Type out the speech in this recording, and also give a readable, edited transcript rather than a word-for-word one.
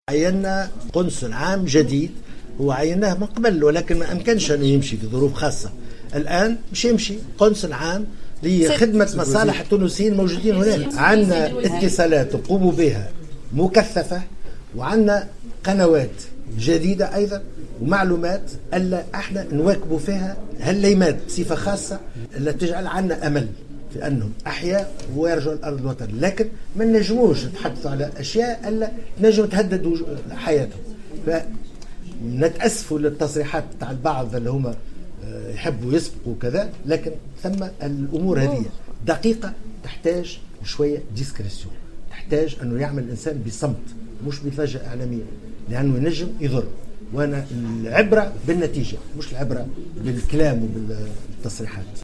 عينا قنصل عام جديد، هو عيناه من قبل ولكن ما أمكنش أن يمشي في ظروف خاصة. الآن مش يمشي قنصل عام لخدمة مصالح التونسيين الموجودين هناك. عندنا اتصالات نقوم بها مكثفة، وعندنا قنوات جديدة أيضا ومعلومات ألا احنا نواكبوا فيها هالليمات بصفة خاصة اللي تجعل عنا أمل في أنهم أحياء ويرجعوا الأرض الوطن، لكن ما نجموش نتحدثوا على أشياء ألا نجم تهدد حياتهم. فنتأسفوا للتصريحات تاع البعض اللي هم يحبوا يسبقوا كذا، لكن ثم الأمور هذه دقيقة تحتاج شوية ديسكريسيون، تحتاج أنه يعمل الإنسان بصمت مش بفجأة إعلامية، لأنه ينجم يضر. وأنا العبرة بالنتيجة مش العبرة بالكلام وبالتصريحات.